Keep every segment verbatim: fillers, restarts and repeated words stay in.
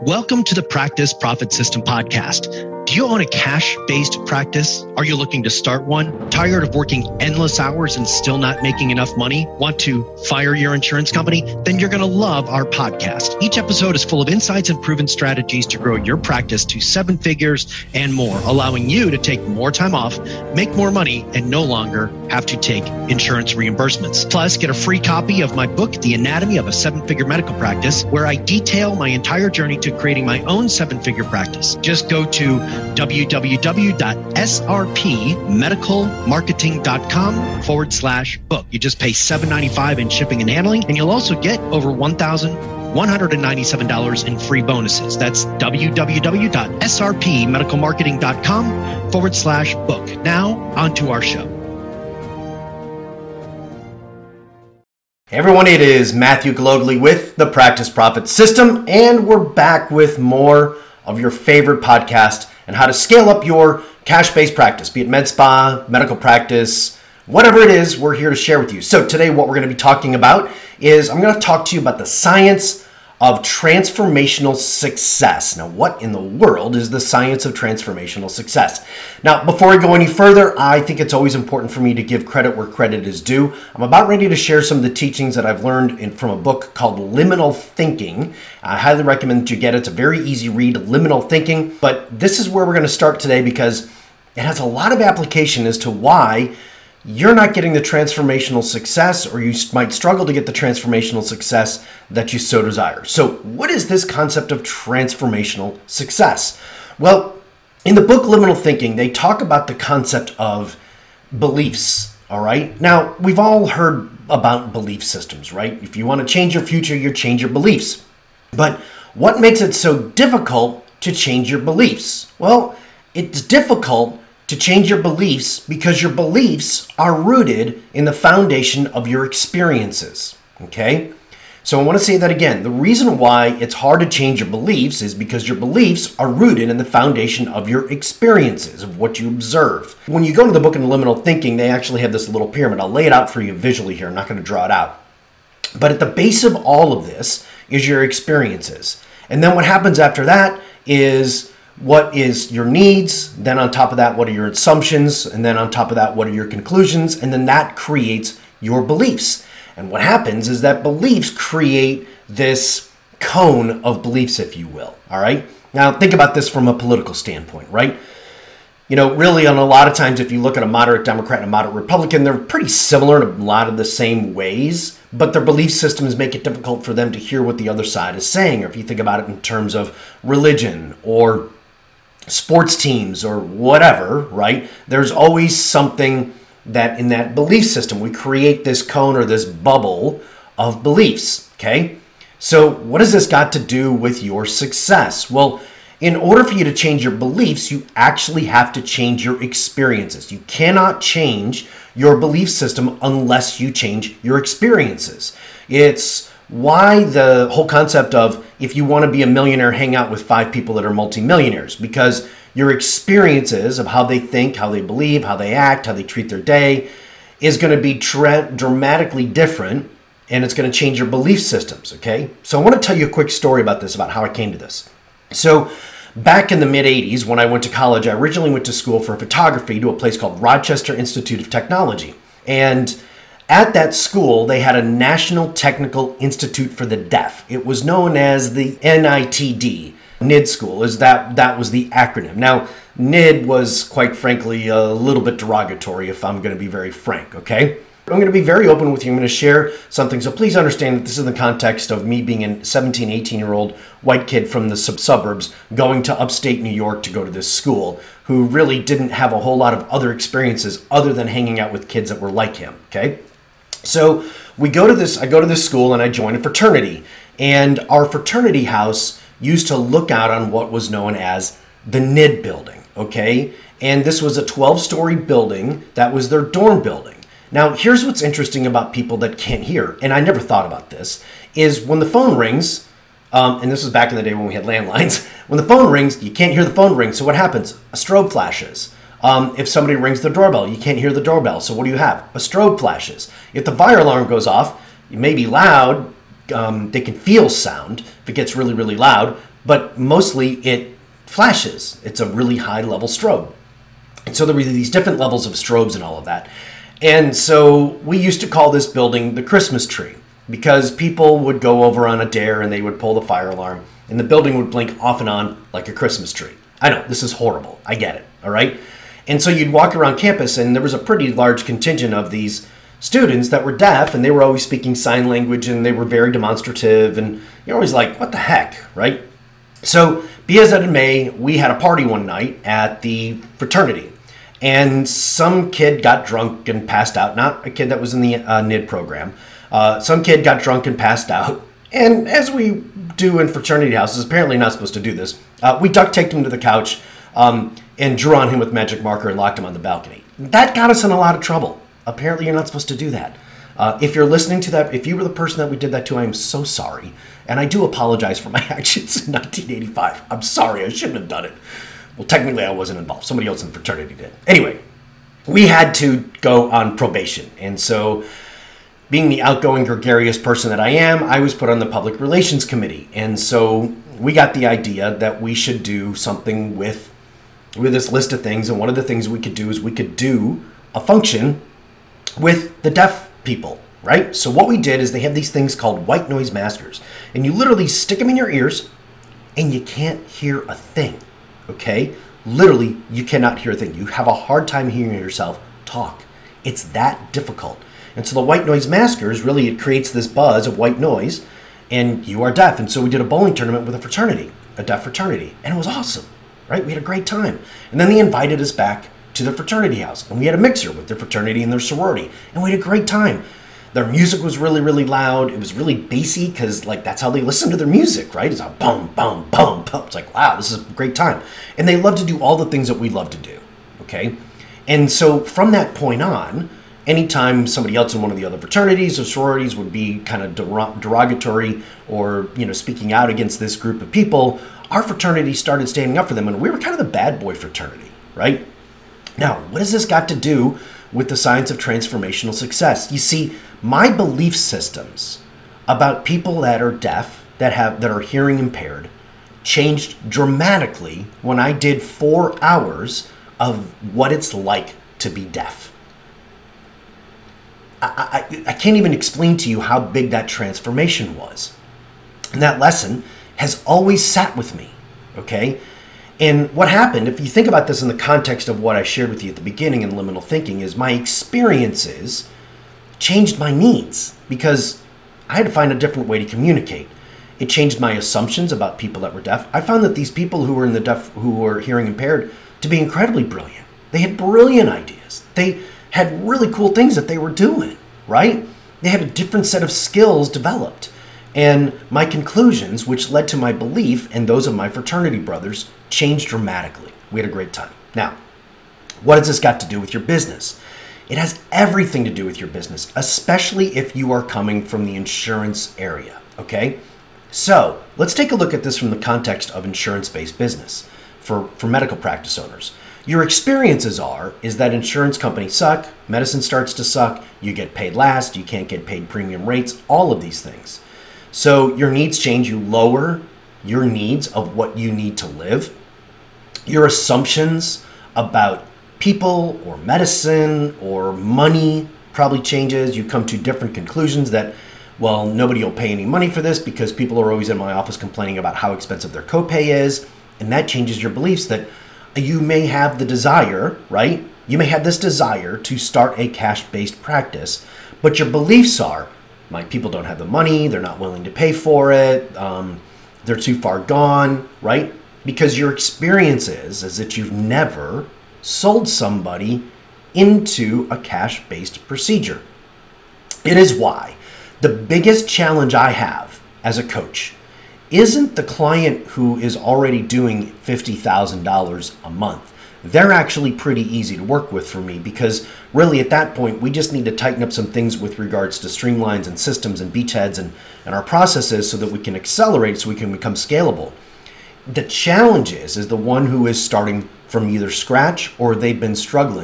Welcome to the Practice Profit System podcast. Do you own a cash-based practice? Are you looking to start one? Tired of working endless hours and still not making enough money? Want to fire your insurance company? Then you're going to love our podcast. Each episode is full of insights and proven strategies to grow your practice to seven figures and more, allowing you to take more time off, make more money, and no longer have to take insurance reimbursements. Plus, get a free copy of my book, The Anatomy of a Seven-Figure Medical Practice, where I detail my entire journey to creating my own seven-figure practice. Just go to www.srpmedicalmarketing.com forward slash book. You just pay seven dollars and ninety-five cents in shipping and handling, and you'll also get over one thousand one hundred ninety-seven dollars in free bonuses. That's www.srpmedicalmarketing.com forward slash book. Now, on to our show. Hey everyone, it is Matthew Glogly with the Practice Profit System, and we're back with more of your favorite podcast and how to scale up your cash-based practice, be it med spa, medical practice, whatever it is, we're here to share with you. So today what we're going to be talking about is I'm going to talk to you about the science of transformational success. Now, what in the world is the science of transformational success? Now, before I go any further, I think it's always important for me to give credit where credit is due. I'm about ready to share some of the teachings that I've learned in, from a book called Liminal Thinking. I highly recommend that you get it. It's a very easy read, Liminal Thinking. But this is where we're going to start today because it has a lot of application as to why you're not getting the transformational success, or you might struggle to get the transformational success that you so desire. So what is this concept of transformational success? Well, in the book Liminal Thinking, they talk about the concept of beliefs, all right? Now, we've all heard about belief systems, right? If you want to change your future, you change your beliefs. But what makes it so difficult to change your beliefs? Well, it's difficult to change your beliefs because your beliefs are rooted in the foundation of your experiences, okay? So I want to say that again. The reason why it's hard to change your beliefs is because your beliefs are rooted in the foundation of your experiences, of what you observe. When you go to the book in Liminal Thinking, they actually have this little pyramid. I'll lay it out for you visually here. I'm not going to draw it out. But at the base of all of this is your experiences. And then what happens after that is what is your needs, then on top of that, what are your assumptions, and then on top of that, what are your conclusions, and then that creates your beliefs. And what happens is that beliefs create this cone of beliefs, if you will, all right? Now, think about this from a political standpoint, right? You know, really, on a lot of times, if you look at a moderate Democrat and a moderate Republican, they're pretty similar in a lot of the same ways, but their belief systems make it difficult for them to hear what the other side is saying. Or if you think about it in terms of religion or sports teams or whatever, right? There's always something that in that belief system, we create this cone or this bubble of beliefs, okay? So what has this got to do with your success? Well, in order for you to change your beliefs, you actually have to change your experiences. You cannot change your belief system unless you change your experiences. It's why the whole concept of if you want to be a millionaire, hang out with five people that are multimillionaires, because your experiences of how they think, how they believe, how they act, how they treat their day is going to be tra- dramatically different, and it's going to change your belief systems, okay? So I want to tell you a quick story about this, about how I came to this. So back in the mid eighties, when I went to college, I originally went to school for photography to a place called Rochester Institute of Technology. And at that school, they had a National Technical Institute for the Deaf. It was known as the N I T D, N I D school, is that that was the acronym. Now, N I D was, quite frankly, a little bit derogatory, if I'm going to be very frank, okay? I'm going to be very open with you. I'm going to share something, so please understand that this is in the context of me being a seventeen, eighteen-year-old white kid from the sub- suburbs going to upstate New York to go to this school, who really didn't have a whole lot of other experiences other than hanging out with kids that were like him, okay? So we go to this, I go to this school and I join a fraternity. And our fraternity house used to look out on what was known as the N I D building, okay? And this was a twelve-story building that was their dorm building. Now, here's what's interesting about people that can't hear, and I never thought about this, is when the phone rings, um, and this was back in the day when we had landlines, when the phone rings, you can't hear the phone ring, so what happens? A strobe flashes. Um, if somebody rings the doorbell, you can't hear the doorbell. So what do you have? A strobe flashes. If the fire alarm goes off, it may be loud. Um, they can feel sound if it gets really, really loud, but mostly it flashes. It's a really high level strobe. And so there were these different levels of strobes and all of that. And so we used to call this building the Christmas tree, because people would go over on a dare and they would pull the fire alarm and the building would blink off and on like a Christmas tree. I know, this is horrible. I get it, all right? And so you'd walk around campus and there was a pretty large contingent of these students that were deaf, and they were always speaking sign language and they were very demonstrative, and you're always like, what the heck, right? So be as that it may, we had a party one night at the fraternity, and some kid got drunk and passed out. Not a kid that was in the uh, N I D program. Uh, some kid got drunk and passed out. And as we do in fraternity houses, apparently not supposed to do this, uh, we duct taped him to the couch um, and drew on him with magic marker and locked him on the balcony. That got us in a lot of trouble. Apparently you're not supposed to do that. Uh, if you're listening to that, if you were the person that we did that to, I am so sorry. And I do apologize for my actions in nineteen eighty-five. I'm sorry, I shouldn't have done it. Well, technically I wasn't involved. Somebody else in the fraternity did. Anyway, we had to go on probation. And so being the outgoing, gregarious person that I am, I was put on the public relations committee. And so we got the idea that we should do something with, with this list of things. And one of the things we could do is we could do a function with the deaf people, right? So what we did is they have these things called white noise maskers. And you literally stick them in your ears and you can't hear a thing, okay? Literally, you cannot hear a thing. You have a hard time hearing yourself talk. It's that difficult. And so the white noise maskers, really, it creates this buzz of white noise, and you are deaf. And so we did a bowling tournament with a fraternity, a deaf fraternity, and it was awesome, right? We had a great time. And then they invited us back to their fraternity house, and we had a mixer with their fraternity and their sorority, and we had a great time. Their music was really, really loud. It was really bassy, because like that's how they listen to their music, right? It's a boom, boom, boom, boom. It's like, wow, this is a great time. And they love to do all the things that we love to do, okay? And so from that point on, anytime somebody else in one of the other fraternities or sororities would be kind of derogatory or, you know, speaking out against this group of people, our fraternity started standing up for them, and we were kind of the bad boy fraternity, right? Now, what has this got to do with the science of transformational success? You see, my belief systems about people that are deaf, that have that are hearing impaired, changed dramatically when I did four hours of what it's like to be deaf. I, I, I can't even explain to you how big that transformation was. And that lesson has always sat with me, okay? And what happened, if you think about this in the context of what I shared with you at the beginning in liminal thinking, is my experiences changed my needs because I had to find a different way to communicate. It changed my assumptions about people that were deaf. I found that these people who were in the deaf, who were hearing impaired, to be incredibly brilliant. They had brilliant ideas. They had really cool things that they were doing, right? They had a different set of skills developed. And my conclusions, which led to my belief and those of my fraternity brothers, changed dramatically. We had a great time. Now, what has this got to do with your business? It has everything to do with your business, especially if you are coming from the insurance area, okay? So let's take a look at this from the context of insurance-based business for, for medical practice owners. Your experiences are, is that insurance companies suck, medicine starts to suck, you get paid last, you can't get paid premium rates, all of these things. So your needs change, you lower your needs of what you need to live. Your assumptions about people or medicine or money probably changes. You come to different conclusions that, well, nobody will pay any money for this because people are always in my office complaining about how expensive their copay is. And that changes your beliefs that you may have the desire, right? You may have this desire to start a cash-based practice, but your beliefs are, my people don't have the money, they're not willing to pay for it, um, they're too far gone, right? Because your experience is, is that you've never sold somebody into a cash-based procedure. It is why the biggest challenge I have as a coach isn't the client who is already doing fifty thousand dollars a month. They're actually pretty easy to work with for me because really at that point, we just need to tighten up some things with regards to streamlines and systems and beachheads and, and our processes so that we can accelerate, so we can become scalable. The challenge is, is the one who is starting from either scratch or they've been struggling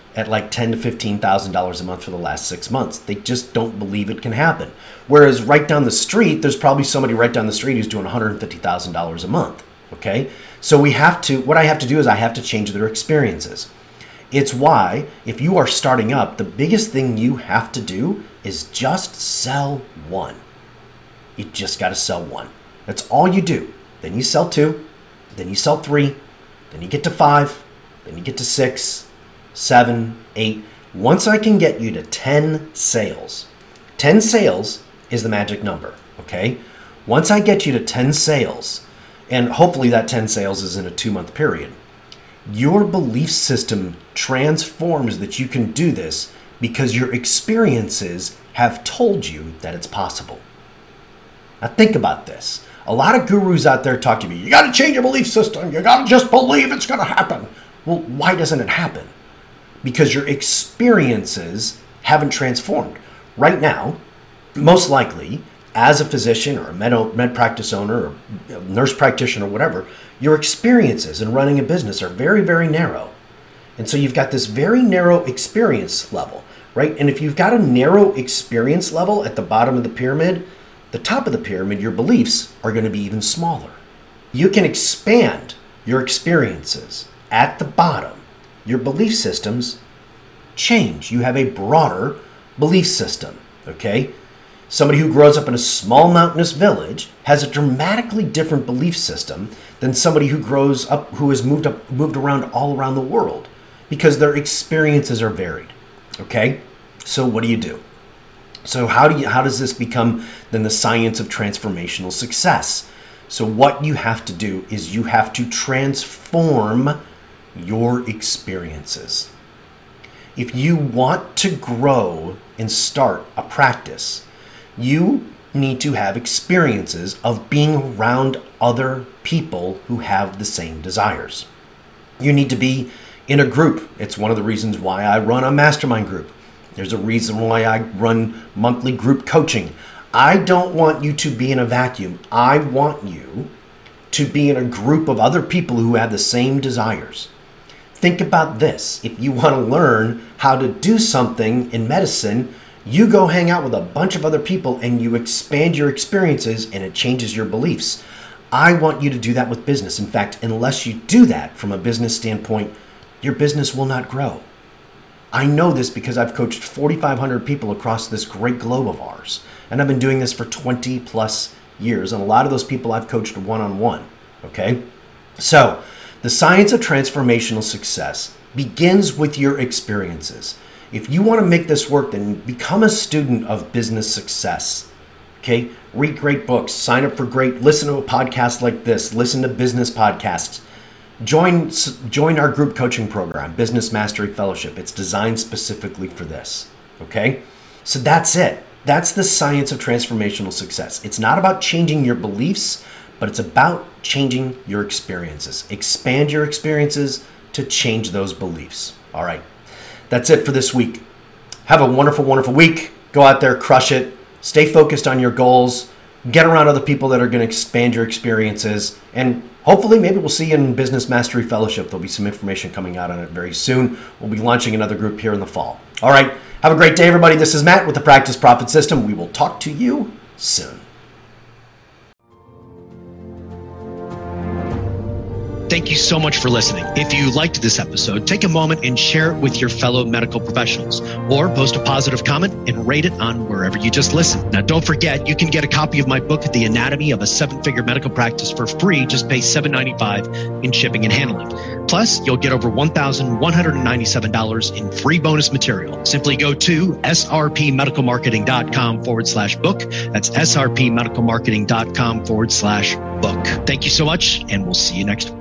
at like ten to fifteen thousand dollars a month for the last six months. They just don't believe it can happen. Whereas right down the street, there's probably somebody right down the street who's doing one hundred fifty thousand dollars a month. Okay, so we have to. What I have to do is I have to change their experiences. It's why if you are starting up, the biggest thing you have to do is just sell one. You just got to sell one. That's all you do. Then you sell two, then you sell three, then you get to five, then you get to six, seven, eight. Once I can get you to ten sales, ten sales is the magic number, okay? Once I get you to ten sales, and hopefully that ten sales is in a two-month period, your belief system transforms that you can do this because your experiences have told you that it's possible. Now think about this. A lot of gurus out there talk to me, you got to change your belief system. You got to just believe it's going to happen. Well, why doesn't it happen? Because your experiences haven't transformed. Right now, most likely, as a physician or a med, med practice owner or a nurse practitioner or whatever, your experiences in running a business are very, very narrow. And so you've got this very narrow experience level, right? And if you've got a narrow experience level at the bottom of the pyramid, the top of the pyramid, your beliefs are going to be even smaller. You can expand your experiences at the bottom. Your belief systems change. You have a broader belief system, okay? Somebody who grows up in a small mountainous village has a dramatically different belief system than somebody who grows up, who has moved up, moved around all around the world, because their experiences are varied, okay? So what do you do? So how do you, how does this become then the science of transformational success? So what you have to do is you have to transform your experiences. If you want to grow and start a practice, you need to have experiences of being around other people who have the same desires. You need to be in a group. It's one of the reasons why I run a mastermind group. There's a reason why I run monthly group coaching. I don't want you to be in a vacuum. I want you to be in a group of other people who have the same desires. Think about this. If you want to learn how to do something in medicine, you go hang out with a bunch of other people and you expand your experiences and it changes your beliefs. I want you to do that with business. In fact, unless you do that from a business standpoint, your business will not grow. I know this because I've coached forty-five hundred people across this great globe of ours. And I've been doing this for twenty plus years. And a lot of those people I've coached one-on-one, okay? So the science of transformational success begins with your experiences. If you want to make this work, then become a student of business success, okay? Read great books, sign up for great, listen to a podcast like this, listen to business podcasts. Join, join our group coaching program, Business Mastery Fellowship. It's designed specifically for this, okay? So that's it. That's the science of transformational success. It's not about changing your beliefs, but it's about changing your experiences. Expand your experiences to change those beliefs. All right, that's it for this week. Have a wonderful, wonderful week. Go out there, crush it. Stay focused on your goals. Get around other people that are going to expand your experiences, and hopefully maybe we'll see you in Business Mastery Fellowship. There'll be some information coming out on it very soon. We'll be launching another group here in the fall. All right, have a great day, everybody. This is Matt with the Practice Profit System. We will talk to you soon. Thank you so much for listening. If you liked this episode, take a moment and share it with your fellow medical professionals, or post a positive comment and rate it on wherever you just listened. Now, don't forget, you can get a copy of my book, The Anatomy of a Seven-Figure Medical Practice, for free. Just pay seven dollars and ninety-five cents in shipping and handling. Plus, you'll get over one thousand one hundred ninety-seven dollars in free bonus material. Simply go to srpmedicalmarketing.com forward slash book. That's srpmedicalmarketing.com forward slash book. Thank you so much, and we'll see you next week.